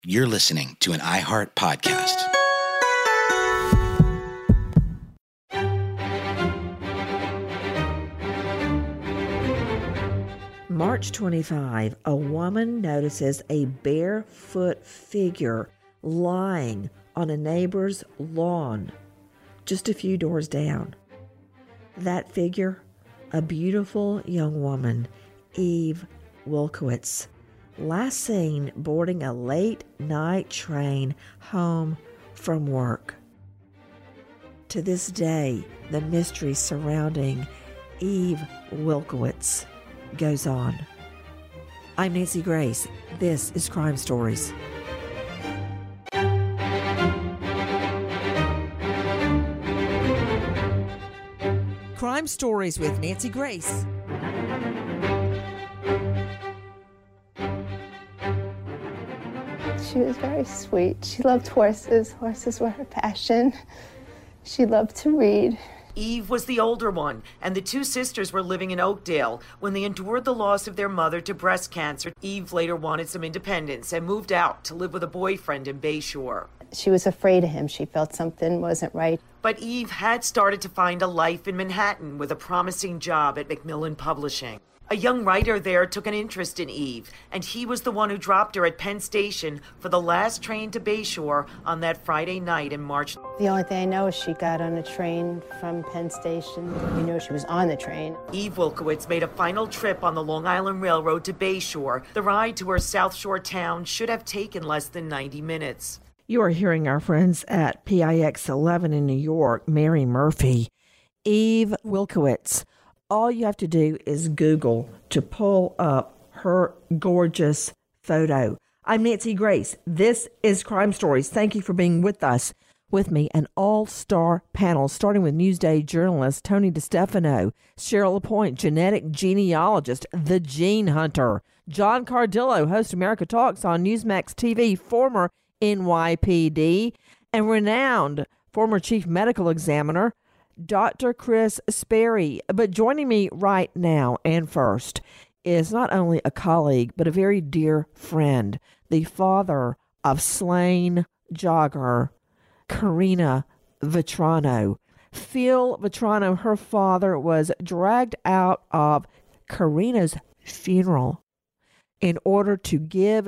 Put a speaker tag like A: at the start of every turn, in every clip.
A: You're listening to an iHeart podcast.
B: March 25, a woman notices a barefoot figure lying on a neighbor's lawn just a few doors down. That figure, a beautiful young woman, Eve Wilkowitz, last seen boarding a late-night train home from work. To this day, the mystery surrounding Eve Wilkowitz goes on. I'm Nancy Grace. This is Crime Stories. Crime Stories with Nancy Grace.
C: She was very sweet. She loved horses. Horses were her passion. She loved to read.
D: Eve was the older one, and the two sisters were living in Oakdale when they endured the loss of their mother to breast cancer. Eve later wanted some independence and moved out to live with a boyfriend in Bayshore.
C: She was afraid of him. She felt something wasn't right.
D: But Eve had started to find a life in Manhattan with a promising job at Macmillan Publishing. A young writer there took an interest in Eve, and he was the one who dropped her at Penn Station for the last train to Bayshore on that Friday night in March.
C: The only thing I know is she got on a train from Penn Station. We know she was on the train.
D: Eve Wilkowitz made a final trip on the Long Island Railroad to Bayshore. The ride to her South Shore town should have taken less than 90 minutes.
B: You are hearing our friends at PIX 11 in New York, Mary Murphy, Eve Wilkowitz. All you have to do is Google to pull up her gorgeous photo. I'm Nancy Grace. This is Crime Stories. Thank you for being with us. With me, an all-star panel, starting with Newsday journalist Tony DiStefano, Cheryl LaPointe, genetic genealogist, the Gene Hunter, John Cardillo, host America Talks on Newsmax TV, former NYPD, and renowned former chief medical examiner, Dr. Chris Sperry. But joining me right now and first is not only a colleague, but a very dear friend, the father of slain jogger Karina Vetrano. Phil Vetrano, her father, was dragged out of Karina's funeral in order to give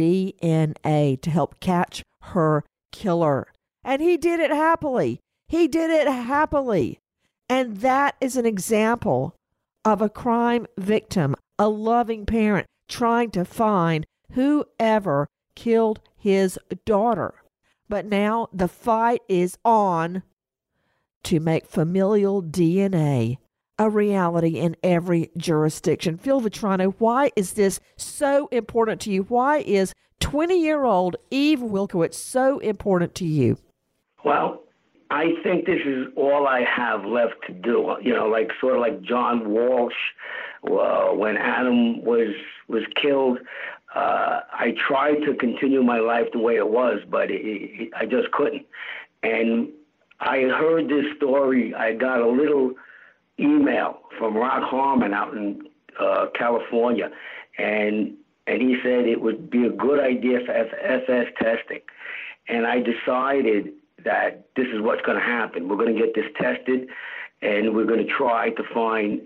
B: DNA to help catch her killer. And he did it happily. He did it happily. And that is an example of a crime victim, a loving parent trying to find whoever killed his daughter. But now the fight is on to make familial DNA a reality in every jurisdiction. Phil Vetrano, why is this so important to you? Why is 20-year-old Eve Wilkowitz so important to you?
E: Well, I think this is all I have left to do. You know, like sort of like John Walsh, when Adam was killed. I tried to continue my life the way it was, but I just couldn't. And I heard this story. I got a little email from Rock Harmon out in California, and he said it would be a good idea for FS testing. And I decided that this is what's going to happen. We're going to get this tested, and we're going to try to find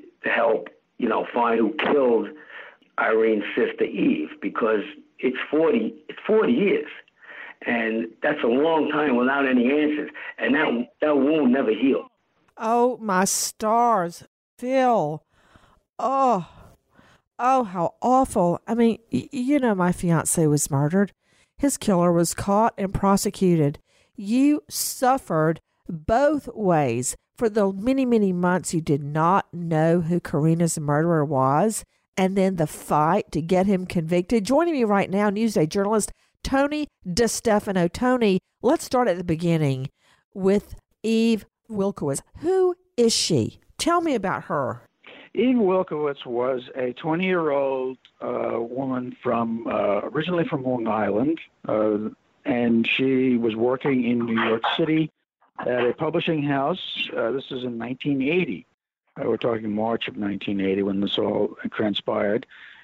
E: who killed Irene's sister Eve, because it's 40 years, and that's a long time without any answers, and that wound never healed.
B: Oh, my stars, Phil. Oh, how awful. I mean, my fiance was murdered. His killer was caught and prosecuted. You suffered both ways for the many, many months you did not know who Karina's murderer was, and then the fight to get him convicted. Joining me right now, Newsday journalist Tony DiStefano. Tony, let's start at the beginning with Eve Wilkowitz. Who is she? Tell me about her.
F: Eve Wilkowitz was a 20-year-old woman originally from Long Island, and she was working in New York City at a publishing house. This is in 1980. We're talking March of 1980 when this all transpired.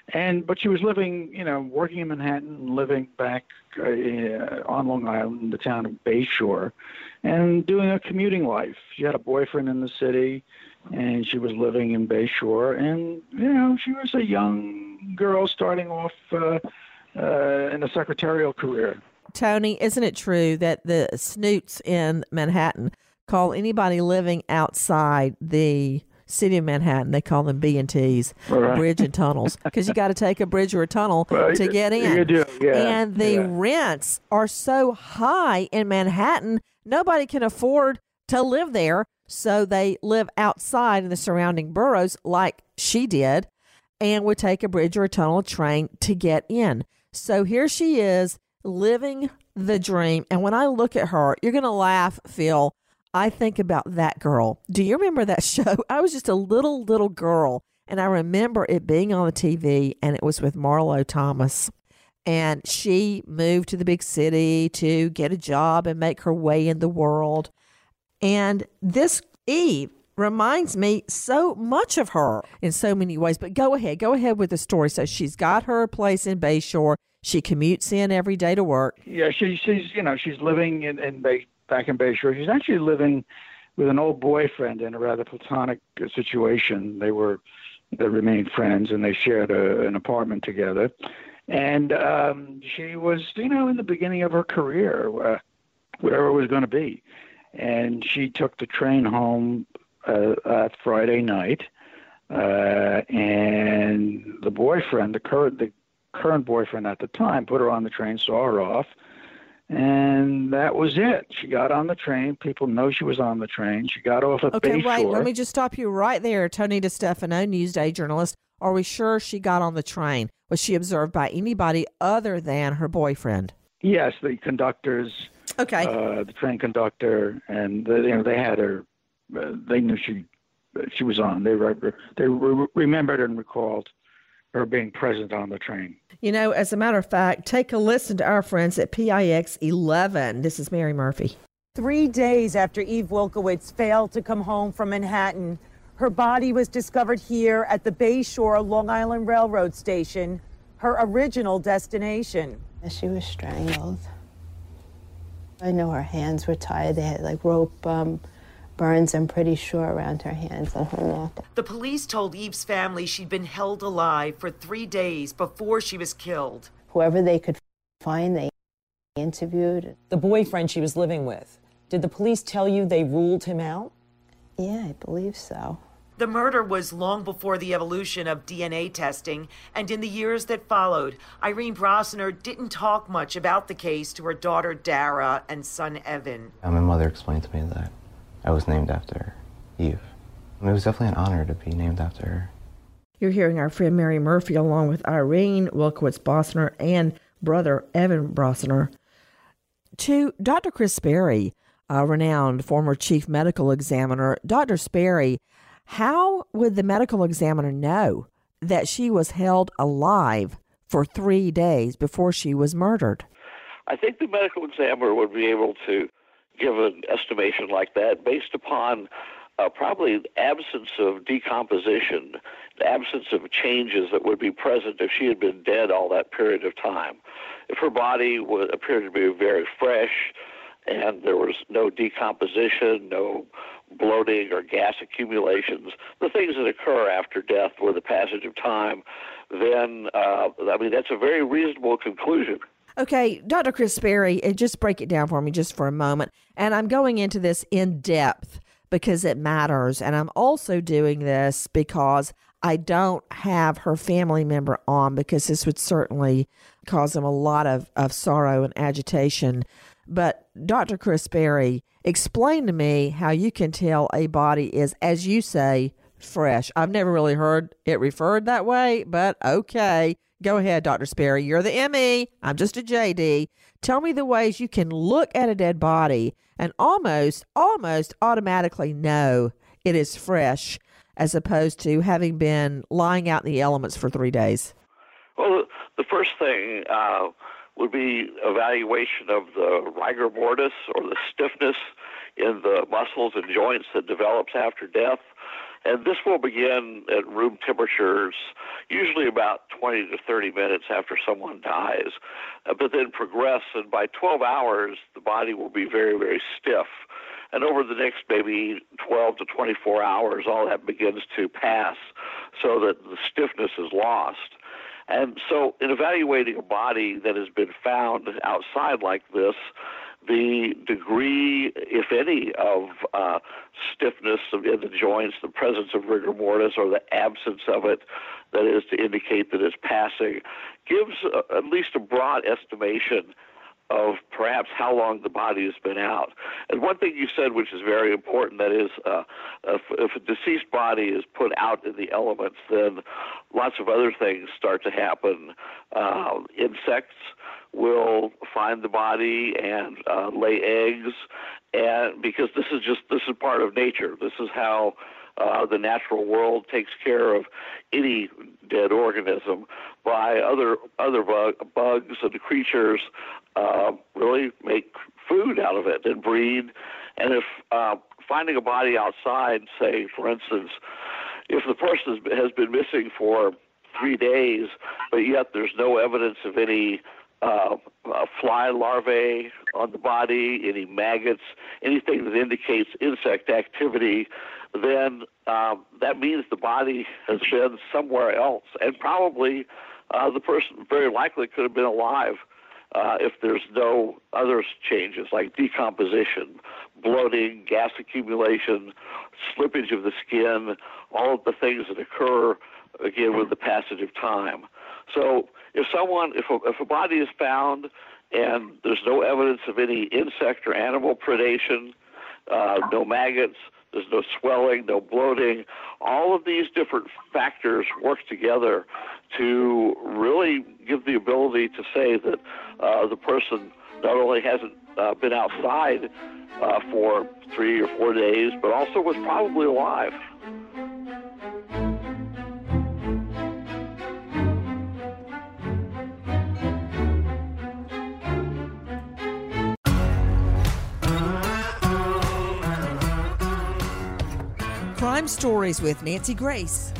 F: But she was living, working in Manhattan, living back on Long Island, in the town of Bayshore, and doing a commuting life. She had a boyfriend in the city, and she was living in Bayshore. And, she was a young girl starting off in a secretarial career.
B: Tony, isn't it true that the snoots in Manhattan call anybody living outside the city of Manhattan, they call them B&Ts,
F: Right.
B: bridge and tunnels, because you got to take a bridge or a tunnel to get in.
F: You do, yeah.
B: And the rents are so high in Manhattan, nobody can afford to live there, so they live outside in the surrounding boroughs like she did and would take a bridge or a tunnel train to get in. So here she is living the dream. And when I look at her, you're going to laugh, Phil. I think about That Girl. Do you remember that show? I was just a little girl, and I remember it being on the TV, and it was with Marlo Thomas. And she moved to the big city to get a job and make her way in the world. And this Eve reminds me so much of her in so many ways. But go ahead with the story. So she's got her place in Bayshore. She commutes in every day to work.
F: Yeah, she's living back in Bayshore. She's actually living with an old boyfriend in a rather platonic situation. They remained friends, and they shared an apartment together. And she was, in the beginning of her career, whatever it was going to be. And she took the train home Friday night, and the boyfriend, the current boyfriend at the time, put her on the train, saw her off, and that was it. She got on the train. People know she was on the train. She got off at Bayshore.
B: Okay, wait. Let me just stop you right there, Tony DeStefano, Newsday journalist. Are we sure she got on the train? Was she observed by anybody other than her boyfriend?
F: Yes, the conductors.
B: Okay.
F: The train conductor, and they had her. They knew she was on. They remembered and recalled her being present on the train.
B: As a matter of fact, take a listen to our friends at PIX 11. This is Mary Murphy.
D: 3 days after Eve Wilkowitz failed to come home from Manhattan, her body was discovered here at the Bayshore Long Island Railroad Station, her original destination.
C: She was strangled. I know her hands were tied. They had like rope burns, I'm pretty sure, around her hands and her neck.
D: The police told Eve's family she'd been held alive for 3 days before she was killed.
C: Whoever they could find, they interviewed.
G: The boyfriend she was living with, did the police tell you they ruled him out?
C: Yeah, I believe so.
D: The murder was long before the evolution of DNA testing, and in the years that followed, Irene Brosner didn't talk much about the case to her daughter Dara and son Evan.
H: My mother explained to me that I was named after Eve. It was definitely an honor to be named after her.
B: You're hearing our friend Mary Murphy along with Irene Wilkowitz Brosner and brother Evan Brosner. To Dr. Chris Sperry, a renowned former chief medical examiner. Dr. Sperry, how would the medical examiner know that she was held alive for 3 days before she was murdered?
I: I think the medical examiner would be able to give an estimation like that based upon probably the absence of decomposition, the absence of changes that would be present if she had been dead all that period of time. If her body appeared to be very fresh and there was no decomposition, no bloating or gas accumulations, the things that occur after death with the passage of time, then, that's a very reasonable conclusion.
B: Okay, Dr. Chris Sperry, just break it down for me just for a moment. And I'm going into this in depth because it matters. And I'm also doing this because I don't have her family member on, because this would certainly cause them a lot of sorrow and agitation. But Dr. Chris Sperry, explain to me how you can tell a body is, as you say, fresh. I've never really heard it referred that way, but okay. Go ahead, Dr. Sperry. You're the ME. I'm just a JD. Tell me the ways you can look at a dead body and almost automatically know it is fresh, as opposed to having been lying out in the elements for 3 days.
I: Well, the first thing would be evaluation of the rigor mortis, or the stiffness in the muscles and joints that develops after death. And this will begin at room temperatures, usually about 20 to 30 minutes after someone dies, but then progress, and by 12 hours, the body will be very, very stiff. And over the next maybe 12 to 24 hours, all that begins to pass so that the stiffness is lost. And so in evaluating a body that has been found outside like this, the degree, if any, of stiffness in the joints, the presence of rigor mortis or the absence of it, that is to indicate that it's passing, gives at least a broad estimation of perhaps how long the body has been out. And one thing you said, which is very important, that is, if a deceased body is put out in the elements, then lots of other things start to happen. Insects will find the body and lay eggs, and because this is part of nature. This is how the natural world takes care of any dead organism, by other bugs and creatures really make food out of it and breed. And if finding a body outside, say, for instance, if the person has been missing for 3 days, but yet there's no evidence of any fly larvae on the body, any maggots, anything that indicates insect activity, then that means the body has been somewhere else. And probably the person very likely could have been alive if there's no other changes like decomposition, bloating, gas accumulation, slippage of the skin, all of the things that occur, again, with the passage of time. So if a body is found and there's no evidence of any insect or animal predation, no maggots, there's no swelling, no bloating, all of these different factors work together to really give the ability to say that the person not only hasn't been outside for 3 or 4 days, but also was probably alive.
B: Crime Stories with Nancy Grace.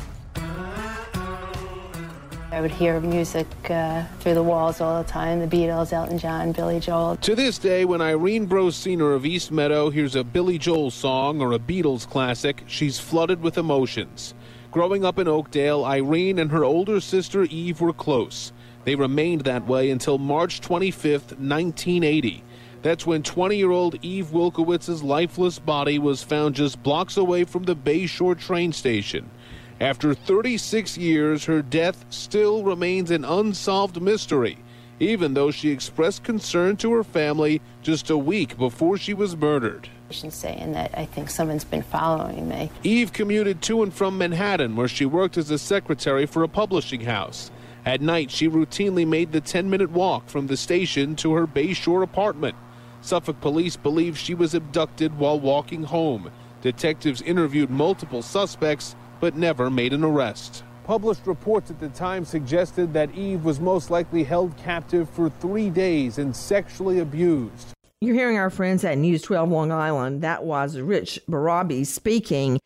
C: I would hear music through the walls all the time, the Beatles, Elton John, Billy Joel.
J: To this day, when Irene Brosiner of East Meadow hears a Billy Joel song or a Beatles classic, she's flooded with emotions. Growing up in Oakdale, Irene and her older sister Eve were close. They remained that way until March 25th, 1980. That's when 20-year-old Eve Wilkowitz's lifeless body was found just blocks away from the Bayshore train station. After 36 years, her death still remains an unsolved mystery, even though she expressed concern to her family just a week before she was murdered.
C: Saying that I think someone's been following me.
J: Eve commuted to and from Manhattan, where she worked as a secretary for a publishing house. At night, she routinely made the 10-minute walk from the station to her Bayshore apartment. Suffolk police believe she was abducted while walking home. Detectives interviewed multiple suspects, but never made an arrest. Published reports at the time suggested that Eve was most likely held captive for 3 days and sexually abused.
B: You're hearing our friends at News 12 Long Island. That was Rich Barabi speaking.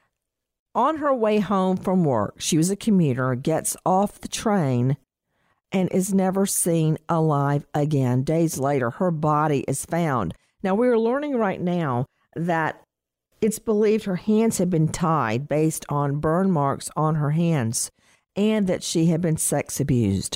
B: On her way home from work, she was a commuter, gets off the train and is never seen alive again. Days later, her body is found. Now, we're learning right now that it's believed her hands had been tied based on burn marks on her hands and that she had been sex abused.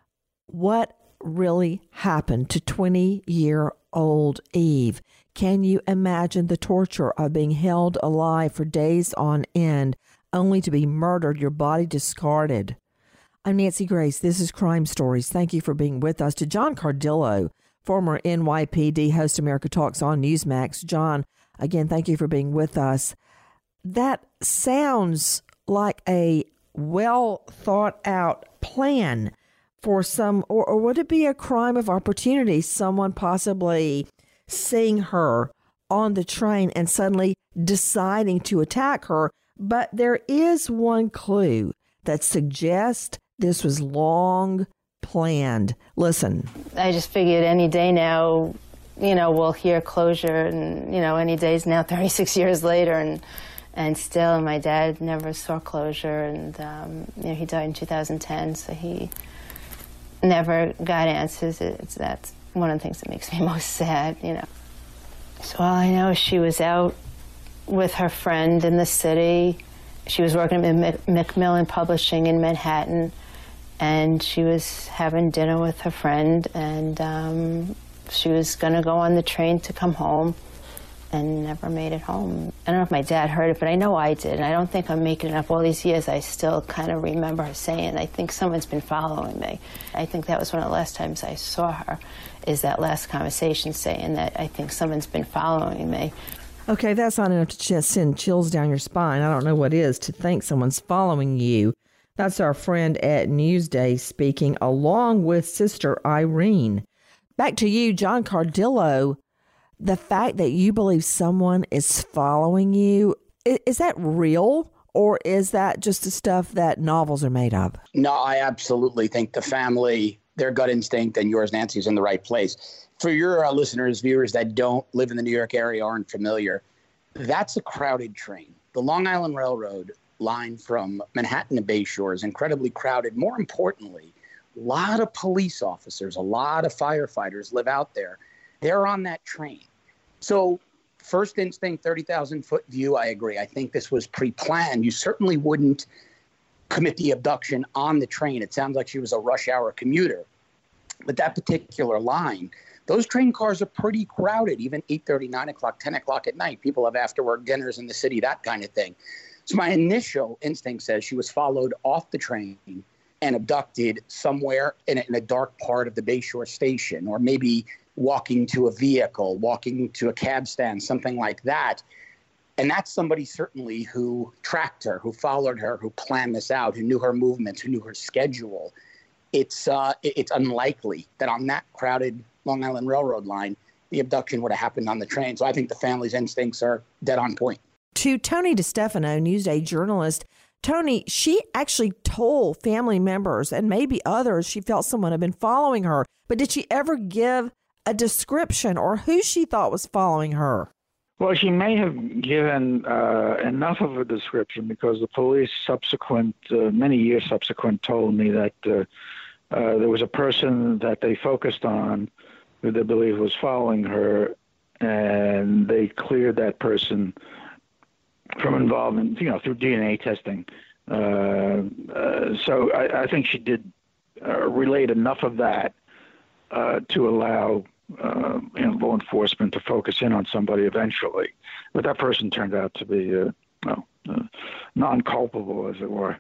B: What really happened to 20-year-old Eve? Can you imagine the torture of being held alive for days on end only to be murdered, your body discarded? I'm Nancy Grace. This is Crime Stories. Thank you for being with us. To John Cardillo, former NYPD host, America Talks on Newsmax. John, again, thank you for being with us. That sounds like a well thought out plan for some, or would it be a crime of opportunity? Someone possibly seeing her on the train and suddenly deciding to attack her. But there is one clue that suggests this was long planned. Listen.
C: I just figured any day now, we'll hear closure, and, any days now, 36 years later, And still, my dad never saw closure, and he died in 2010, so he never got answers. That's one of the things that makes me most sad, So all I know is she was out with her friend in the city. She was working at Macmillan Publishing in Manhattan, and she was having dinner with her friend, and she was going to go on the train to come home, and never made it home. I don't know if my dad heard it, but I know I did, and I don't think I'm making it up. All these years, I still kind of remember her saying, I think someone's been following me. I think that was one of the last times I saw her, is that last conversation saying that I think someone's been following me.
B: Okay, that's not enough to just send chills down your spine. I don't know what is to think someone's following you. That's our friend at Newsday speaking, along with Sister Irene. Back to you, John Cardillo. The fact that you believe someone is following you, is that real, or is that just the stuff that novels are made of?
K: No, I absolutely think the family, their gut instinct, and yours, Nancy, is in the right place. For your listeners, viewers that don't live in the New York area, aren't familiar, that's a crowded train. The Long Island Railroad line from Manhattan to Bayshore is incredibly crowded. More importantly, a lot of police officers, a lot of firefighters live out there. They're on that train. So first instinct, 30,000-foot view, I agree. I think this was pre-planned. You certainly wouldn't commit the abduction on the train. It sounds like she was a rush hour commuter. But that particular line, those train cars are pretty crowded, even 8:30, 9 o'clock, 10 o'clock at night. People have after-work dinners in the city, that kind of thing. So my initial instinct says she was followed off the train and abducted somewhere in a dark part of the Bayshore station, or maybe walking to a vehicle, walking to a cab stand, something like that. And that's somebody certainly who tracked her, who followed her, who planned this out, who knew her movements, who knew her schedule. It's unlikely that on that crowded Long Island Railroad line, the abduction would have happened on the train. So I think the family's instincts are dead on point.
B: To Tony DiStefano, Newsday journalist, Tony, she actually told family members and maybe others she felt someone had been following her. But did she ever give a description or who she thought was following her?
F: Well, she may have given enough of a description, because the police many years subsequent, told me that there was a person that they focused on who they believed was following her, and they cleared that person from involvement, through DNA testing. So I think she did relate enough of that to allow law enforcement to focus in on somebody eventually. But that person turned out to be non-culpable, as it were.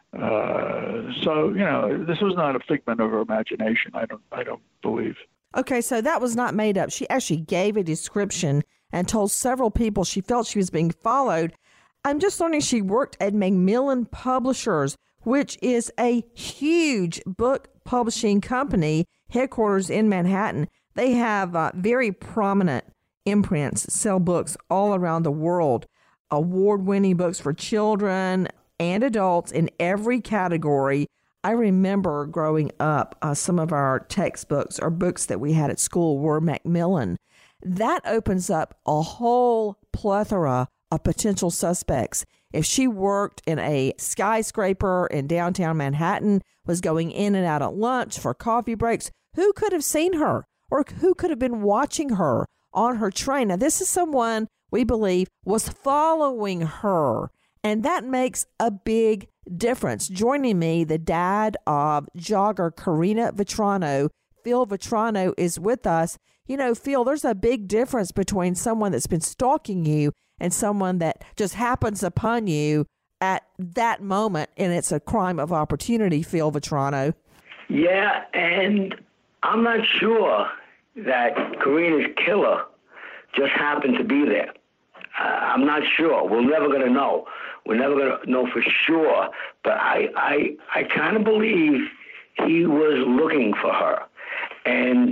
F: So this was not a figment of her imagination. I don't believe.
B: Okay, so that was not made up. She actually gave a description and told several people she felt she was being followed. I'm just learning she worked at Macmillan Publishers, which is a huge book publishing company, headquarters in Manhattan. They have very prominent imprints, sell books all around the world, award-winning books for children and adults in every category. I remember growing up, some of our textbooks or books that we had at school were Macmillan. That opens up a whole plethora of potential suspects. If she worked in a skyscraper in downtown Manhattan, was going in and out at lunch for coffee breaks, who could have seen her or who could have been watching her on her train? Now, this is someone we believe was following her, and that makes a big difference. Joining me, the dad of jogger Karina Vetrano. Phil Vetrano is with us. Phil, there's a big difference between someone that's been stalking you and someone that just happens upon you at that moment, and it's a crime of opportunity, Phil Vetrano.
E: Yeah, and I'm not sure that Karina's killer just happened to be there. I'm not sure. We're never going to know. We're never going to know for sure. But I kind of believe he was looking for her. And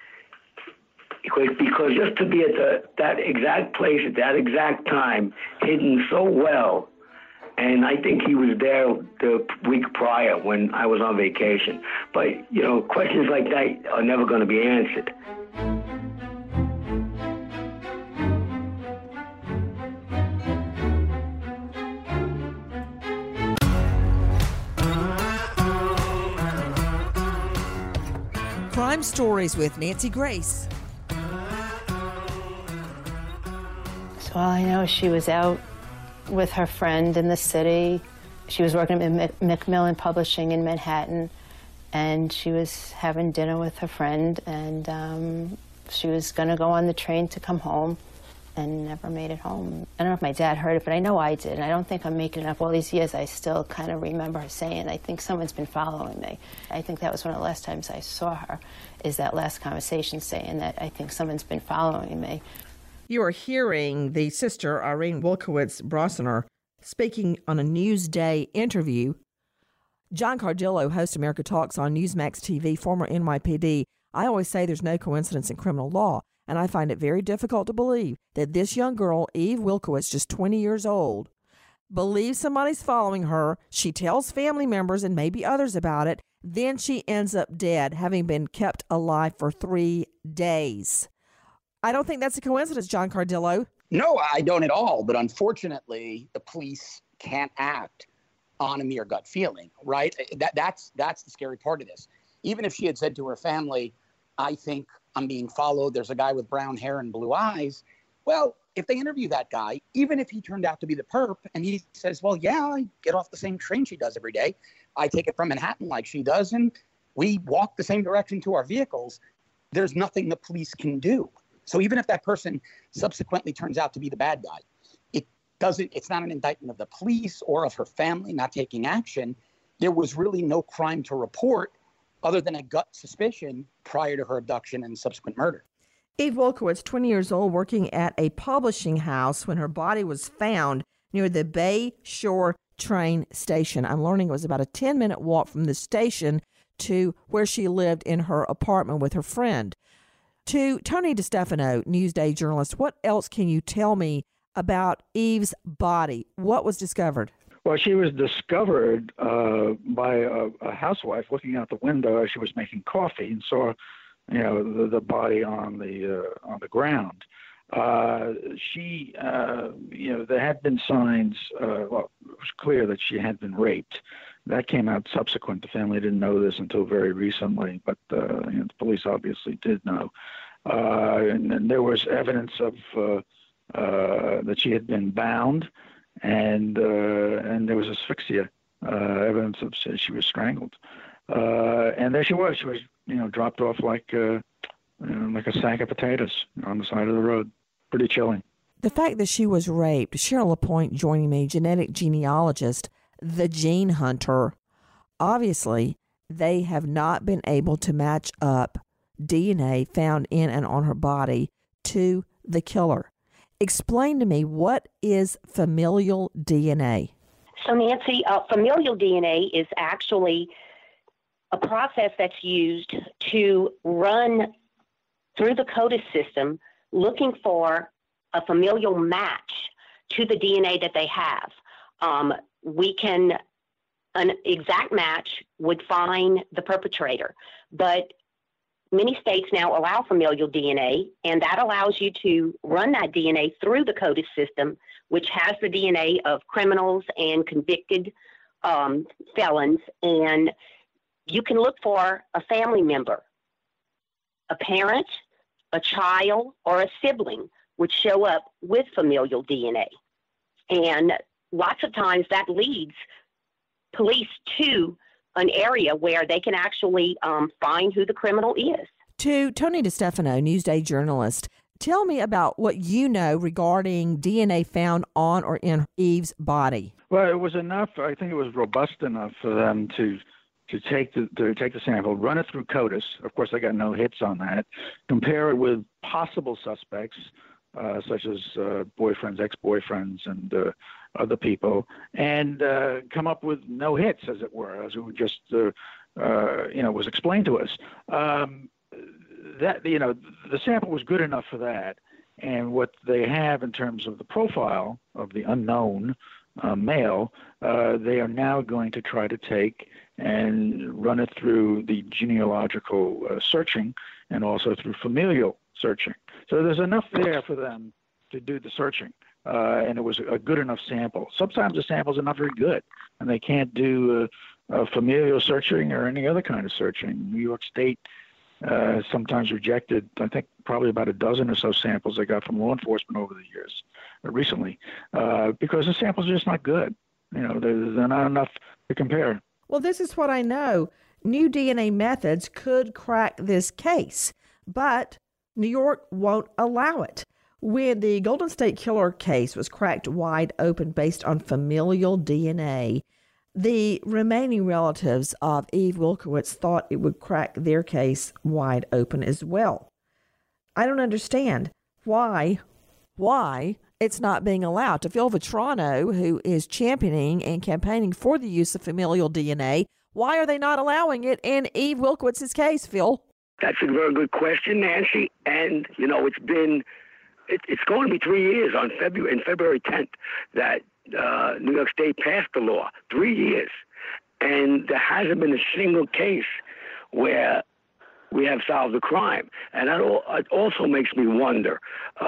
E: because just to be at that exact place at that exact time, hidden so well, and I think he was there the week prior when I was on vacation. But, questions like that are never going to be answered.
B: Crime Stories with Nancy Grace.
C: So all I know is she was out with her friend in the city. She was working at Macmillan Publishing in Manhattan, and she was having dinner with her friend, and she was going to go on the train to come home and never made it home. I don't know if my dad heard it, but I know I did, and I don't think I'm making it up. All these years, I still kind of remember her saying, I think someone's been following me. I think that was one of the last times I saw her, is that last conversation saying that I think someone's been following me.
B: You are hearing the sister, Irene Wilkowitz-Brossener, speaking on a Newsday interview. John Cardillo, host America Talks on Newsmax TV, former NYPD. I always say there's no coincidence in criminal law, and I find it very difficult to believe that this young girl, Eve Wilkowitz, just 20 years old, believes somebody's following her. She tells family members and maybe others about it. Then she ends up dead, having been kept alive for 3 days. I don't think that's a coincidence, John Cardillo.
K: No, I don't at all. But unfortunately, the police can't act on a mere gut feeling, right? That's the scary part of this. Even if she had said to her family, I think I'm being followed, there's a guy with brown hair and blue eyes. Well, if they interview that guy, even if he turned out to be the perp, and he says, well, yeah, I get off the same train she does every day. I take it from Manhattan like she does, and we walk the same direction to our vehicles. There's nothing the police can do. So even if that person subsequently turns out to be the bad guy, it's not an indictment of the police or of her family not taking action. There was really no crime to report other than a gut suspicion prior to her abduction and subsequent murder.
B: Eve Wilkowitz, 20 years old, working at a publishing house when her body was found near the Bay Shore train station. I'm learning it was about a 10-minute walk from the station to where she lived in her apartment with her friend. To Tony DeStefano, Newsday journalist, what else can you tell me about Eve's body? What was discovered?
F: Well, she was discovered by a housewife looking out the window as she was making coffee and saw, the body on the ground. She, there had been signs. It was clear that she had been raped. That came out subsequent. The family didn't know this until very recently, but the police obviously did know. And there was evidence of that she had been bound, and there was asphyxia, evidence of she was strangled. And there she was. She was, dropped off like a sack of potatoes on the side of the road. Pretty chilling.
B: The fact that she was raped, Cheryl LaPointe joining me, genetic genealogist, the gene hunter. Obviously, they have not been able to match up DNA found in and on her body to the killer. Explain to me, what is familial DNA?
L: So, Nancy, familial DNA is actually a process that's used to run through the CODIS system looking for a familial match to the DNA that they have. An exact match would find the perpetrator, but many states now allow familial DNA, and that allows you to run that DNA through the CODIS system, which has the DNA of criminals and convicted felons, and you can look for a family member, a parent, a child, or a sibling would show up with familial DNA. And lots of times that leads police to an area where they can actually find who the criminal is.
B: To Tony DeStefano, Newsday journalist, tell me about what you know regarding DNA found on or in Eve's body.
F: Well, it was enough. I think it was robust enough for them to take the sample, run it through CODIS. Of course, they got no hits on that. Compare it with possible suspects, such as boyfriends, ex-boyfriends, and other people, and come up with no hits, as it were, as it just was explained to us. That the sample was good enough for that, and what they have in terms of the profile of the unknown male, they are now going to try to take and run it through the genealogical searching and also through familial searching. So there's enough there for them to do the searching, and it was a good enough sample. Sometimes the samples are not very good, and they can't do familial searching or any other kind of searching. New York State sometimes rejected, I think probably about a dozen or so samples I got from law enforcement over the years, recently, because the samples are just not good. You know, they're not enough to compare.
B: Well, this is what I know. New DNA methods could crack this case, but New York won't allow it. When the Golden State Killer case was cracked wide open based on familial DNA, the remaining relatives of Eve Wilkowitz thought it would crack their case wide open as well. I don't understand why it's not being allowed. To Phil Vitrano, who is championing and campaigning for the use of familial DNA, why are they not allowing it in Eve Wilkowitz's case, Phil?
E: That's a very good question, Nancy. And, you know, it's going to be 3 years on February 10th that New York State passed the law. 3 years. And there hasn't been a single case where we have solved the crime. And that it also makes me wonder,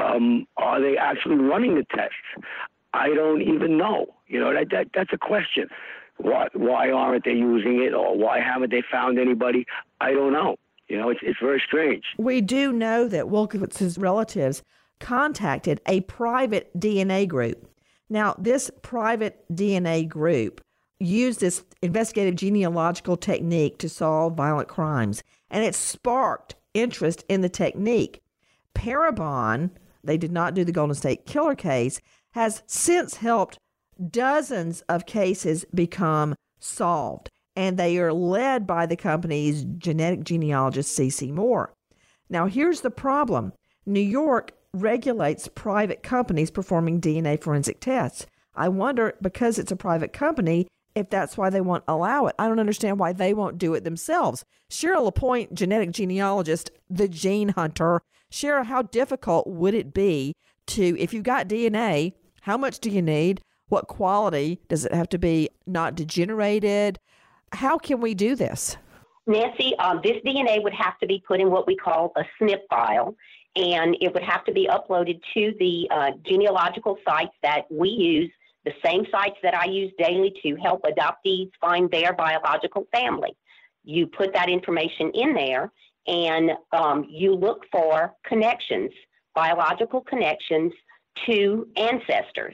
E: are they actually running the tests? I don't even know. You know, that's a question. Why aren't they using it, or why haven't they found anybody? I don't know. You know, it's very strange.
B: We do know that Wilkowitz's relatives contacted a private DNA group. Now, this private DNA group used this investigative genealogical technique to solve violent crimes, and it sparked interest in the technique. Parabon, they did not do the Golden State Killer case, has since helped dozens of cases become solved, and they are led by the company's genetic genealogist, C.C. Moore. Now, here's the problem. New York regulates private companies performing DNA forensic tests. I wonder, because it's a private company, if that's why they won't allow it. I don't understand why they won't do it themselves. Cheryl LaPointe, genetic genealogist, the gene hunter. Cheryl, how difficult would it be to, if you've got DNA, how much do you need? What quality? Does it have to be not degenerated? How can we do this?
L: Nancy, this DNA would have to be put in what we call a SNP file, and it would have to be uploaded to the genealogical sites that we use, the same sites that I use daily to help adoptees find their biological family. You put that information in there, and you look for connections, biological connections to ancestors.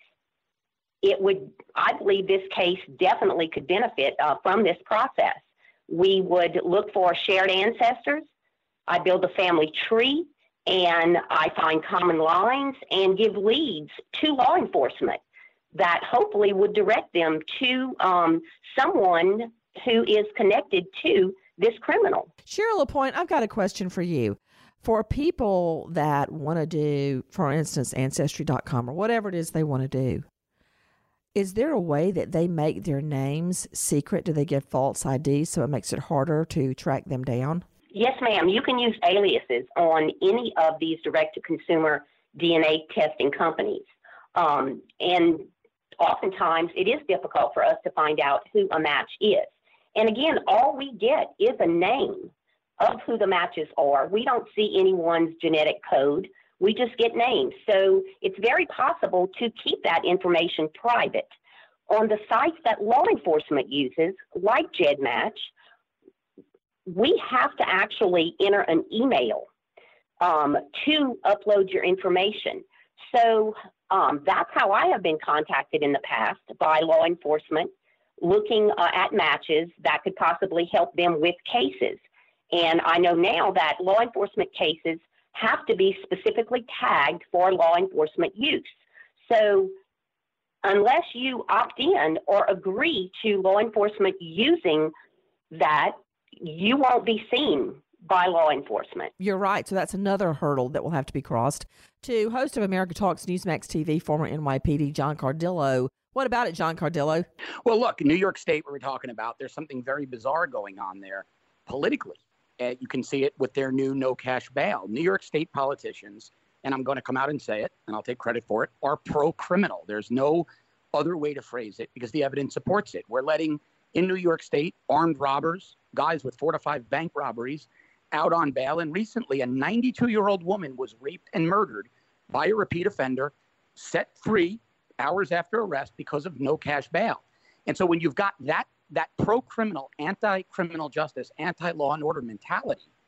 L: I believe this case definitely could benefit from this process. We would look for shared ancestors. I build a family tree, and I find common lines and give leads to law enforcement that hopefully would direct them to someone who is connected to this criminal.
B: Cheryl LaPointe, I've got a question for you. For people that want to do, for instance, Ancestry.com or whatever it is they want to do, is there a way that they make their names secret? Do they give false IDs so it makes it harder to track them down?
L: Yes, ma'am. You can use aliases on any of these direct-to-consumer DNA testing companies. And oftentimes it is difficult for us to find out who a match is. And again, all we get is a name of who the matches are. We don't see anyone's genetic code. We just get names. So it's very possible to keep that information private. On the sites that law enforcement uses, like GEDmatch, we have to actually enter an email to upload your information. So that's how I have been contacted in the past by law enforcement looking at matches that could possibly help them with cases. And I know now that law enforcement cases have to be specifically tagged for law enforcement use. So unless you opt in or agree to law enforcement using that, you won't be seen by law enforcement.
B: You're right. So that's another hurdle that will have to be crossed. To host of America Talks Newsmax TV, former NYPD John Cardillo. What about it, John Cardillo?
K: Well, look, New York State, what we're talking about, there's something very bizarre going on there politically. You can see it with their new no cash bail. New York State politicians, and I'm going to come out and say it, and I'll take credit for it, are pro-criminal. There's no other way to phrase it because the evidence supports it. We're letting, in New York State, armed robbers, guys with 4 to 5 bank robberies, out on bail. And recently, a 92-year-old woman was raped and murdered by a repeat offender, set free hours after arrest because of no cash bail. And so when you've got that pro-criminal, anti-criminal justice, anti-law and order mentality,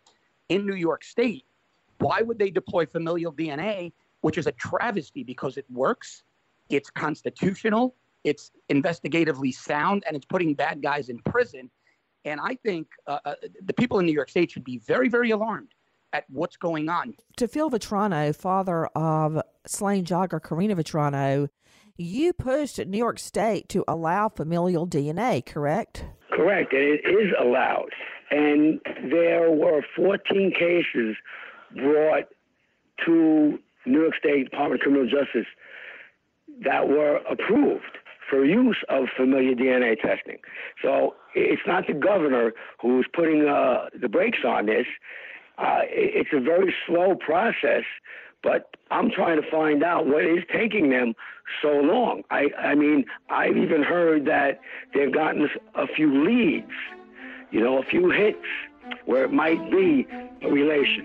K: in New York State, why would they deploy familial DNA, which is a travesty because it works, it's constitutional, it's investigatively sound, and it's putting bad guys in prison. And I think the people in New York State should be very, very alarmed at what's going on.
B: To Phil Vitrano, father of slain jogger Karina Vitrano, you pushed New York State to allow familial DNA, correct?
E: Correct, and it is allowed. And there were 14 cases brought to New York State Department of Criminal Justice that were approved for use of familial DNA testing. So it's not the governor who's putting the brakes on this. It's a very slow process, but I'm trying to find out what is taking them so long. I mean, I've even heard that they've gotten a few leads, a few hits where it might be a relation.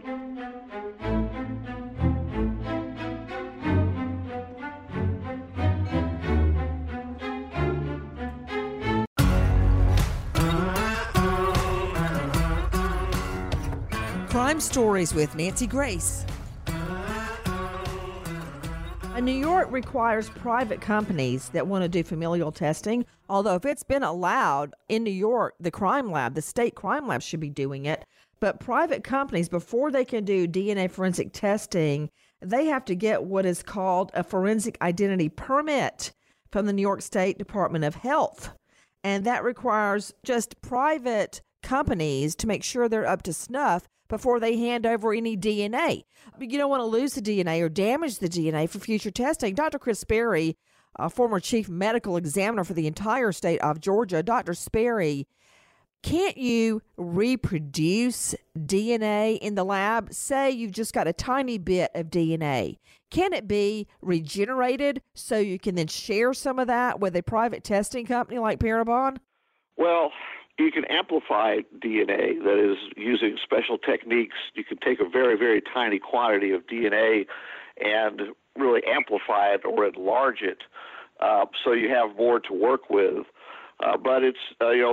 B: Crime Stories with Nancy Grace. New York requires private companies that want to do familial testing, although if it's been allowed in New York, the crime lab, the state crime lab should be doing it. But private companies, before they can do DNA forensic testing, they have to get what is called a forensic identity permit from the New York State Department of Health. And that requires just private companies to make sure they're up to snuff before they hand over any DNA. You don't want to lose the DNA or damage the DNA for future testing. Dr. Chris Sperry, former chief medical examiner for the entire state of Georgia, Dr. Sperry, can't you reproduce DNA in the lab? Say you've just got a tiny bit of DNA. Can it be regenerated so you can then share some of that with a private testing company like Parabon?
I: Well, you can amplify DNA, that is, using special techniques. You can take a very, very tiny quantity of DNA and really amplify it or enlarge it so you have more to work with. But it's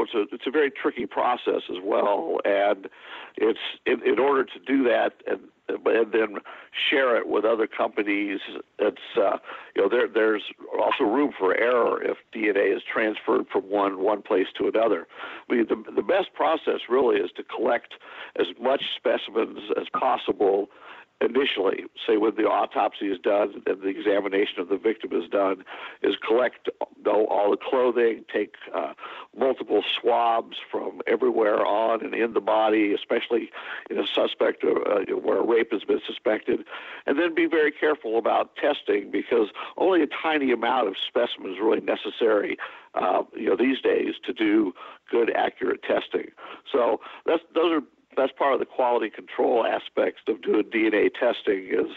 I: a very tricky process as well, and it's in order to do that and then share it with other companies. It's there's also room for error if DNA is transferred from one place to another. I mean, the best process really is to collect as much specimens as possible initially, say when the autopsy is done and the examination of the victim is done, is collect all the clothing, take multiple swabs from everywhere on and in the body, especially in a suspect where a rape has been suspected, and then be very careful about testing because only a tiny amount of specimen is really necessary these days to do good, accurate testing. So that's part of the quality control aspects of doing DNA testing is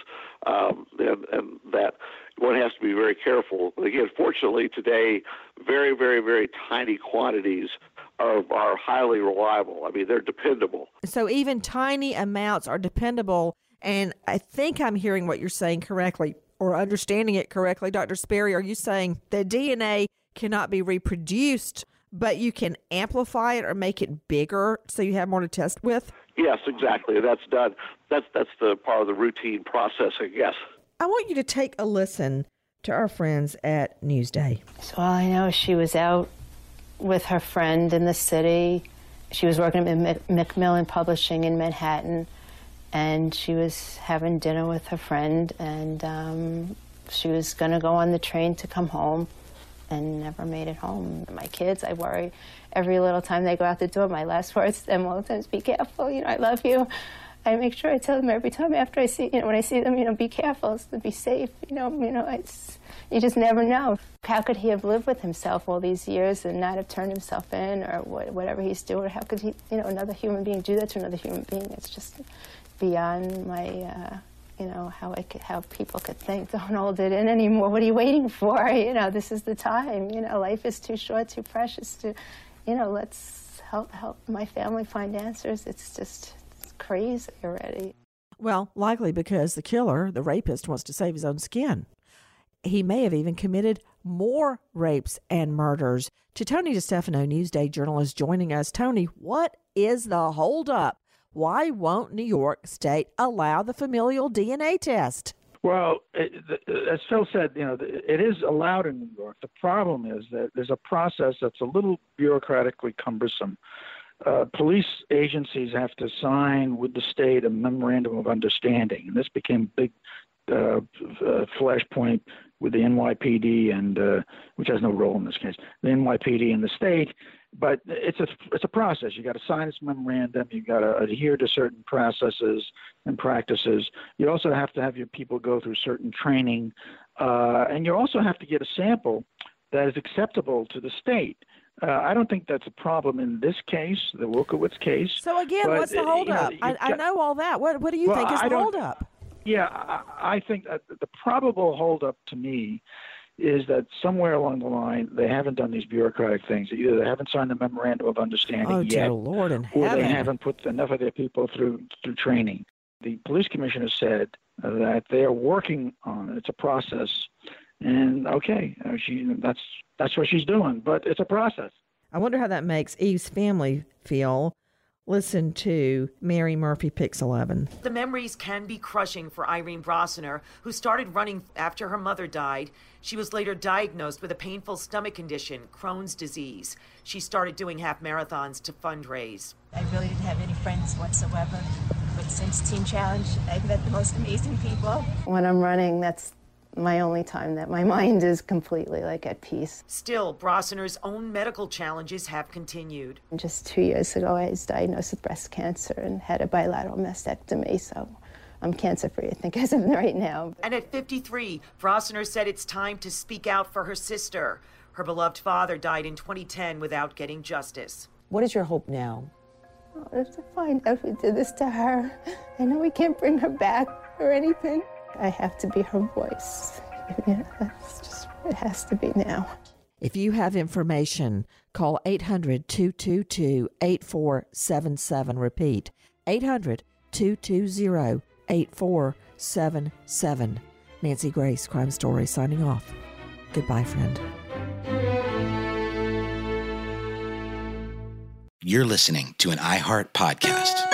I: and that one has to be very careful. But again, fortunately today, very, very, very tiny quantities are highly reliable. I mean, they're dependable.
B: So even tiny amounts are dependable, and I think I'm hearing what you're saying correctly or understanding it correctly. Dr. Sperry, are you saying that DNA cannot be reproduced, but you can amplify it or make it bigger so you have more to test with?
I: Yes, exactly. That's done. That's the part of the routine processing, yes.
B: I want you to take a listen to our friends at Newsday.
C: So all I know is she was out with her friend in the city. She was working at Macmillan Publishing in Manhattan, and she was having dinner with her friend, and she was going to go on the train to come home and never made it home. My kids, I worry every little time they go out the door. My last words to them all the time is, be careful, I love you. I make sure I tell them every time after I see, when I see them, be careful, so be safe, you just never know. How could he have lived with himself all these years and not have turned himself in or whatever he's doing? How could he, another human being do that to another human being? It's just beyond my, how people could think, don't hold it in anymore. What are you waiting for? This is the time. Life is too short, too precious to, let's help my family find answers. It's crazy already.
B: Well, likely because the killer, the rapist, wants to save his own skin. He may have even committed more rapes and murders. To Tony DeStefano, Newsday journalist, joining us. Tony, what is the holdup? Why won't New York State allow the familial DNA test?
F: Well, as Phil said, it is allowed in New York. The problem is that there's a process that's a little bureaucratically cumbersome. Police agencies have to sign with the state a memorandum of understanding, and this became a big flashpoint with the NYPD, and which has no role in this case, the NYPD and the state. But it's a process. You got to sign this memorandum. You got to adhere to certain processes and practices. You also have to have your people go through certain training, and you also have to get a sample that is acceptable to the state. I don't think that's a problem in this case, the Wilkowitz case.
B: So again, what's the holdup? I know all that. What do you think is the holdup?
F: Yeah, I think that the probable holdup to me is that somewhere along the line they haven't done these bureaucratic things. Either they haven't signed the memorandum of understanding yet,
B: Lord in
F: or
B: heaven.
F: they haven't put enough of their people through training. The police commissioner said that they are working on it. It's a process, and okay, that's what she's doing. But it's a process.
B: I wonder how that makes Eve's family feel. Listen to Mary Murphy, Pix 11.
D: The memories can be crushing for Irene Brossener, who started running after her mother died. She was later diagnosed with a painful stomach condition, Crohn's disease. She started doing half marathons to fundraise.
M: I really didn't have any friends whatsoever, but since Teen Challenge, I've met the most amazing people.
C: When I'm running, that's my only time that my mind is completely at peace.
D: Still, Brossener's own medical challenges have continued.
C: Just 2 years ago, I was diagnosed with breast cancer and had a bilateral mastectomy, so I'm cancer-free, I think, as of right now.
D: And at 53, Brossener said it's time to speak out for her sister. Her beloved father died in 2010 without getting justice.
G: What is your hope now?
C: To find out who did this to her. I know we can't bring her back or anything. I have to be her voice. That's just, it has to be now.
B: If you have information, call 800-222-8477. Repeat, 800-220-8477. Nancy Grace, Crime Story, signing off. Goodbye, friend.
A: You're listening to an iHeart podcast.